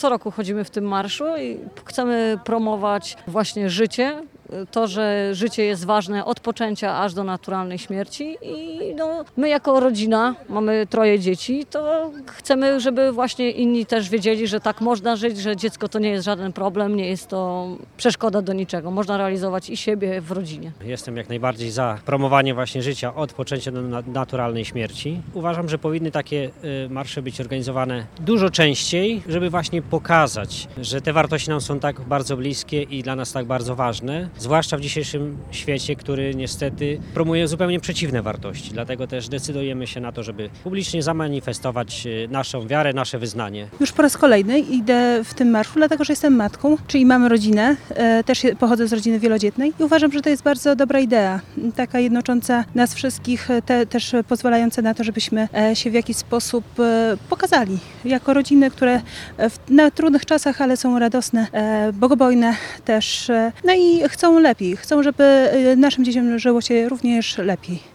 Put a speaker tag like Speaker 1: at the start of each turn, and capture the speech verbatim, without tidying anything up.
Speaker 1: Co roku chodzimy w tym marszu i chcemy promować właśnie życie, to, że życie jest ważne od poczęcia aż do naturalnej śmierci i no, my jako rodzina, mamy troje dzieci, to chcemy, żeby właśnie inni też wiedzieli, że tak można żyć, że dziecko to nie jest żaden problem, nie jest to przeszkoda do niczego. Można realizować i siebie w rodzinie.
Speaker 2: Jestem jak najbardziej za promowanie właśnie życia od poczęcia do naturalnej śmierci. Uważam, że powinny takie marsze być organizowane dużo częściej, żeby właśnie pokazać, że te wartości nam są tak bardzo bliskie i dla nas tak bardzo ważne. Zwłaszcza w dzisiejszym świecie, który niestety promuje zupełnie przeciwne wartości. Dlatego też decydujemy się na to, żeby publicznie zamanifestować naszą wiarę, nasze wyznanie.
Speaker 3: Już po raz kolejny idę w tym marszu, dlatego że jestem matką, czyli mamy rodzinę. Też pochodzę z rodziny wielodzietnej i uważam, że to jest bardzo dobra idea. Taka jednocząca nas wszystkich, te, też pozwalająca na to, żebyśmy się w jakiś sposób pokazali. Jako rodziny, które w, na trudnych czasach, ale są radosne, bogobojne też. No i chcą lepiej. Chcą, żeby naszym dzieciom żyło się również lepiej.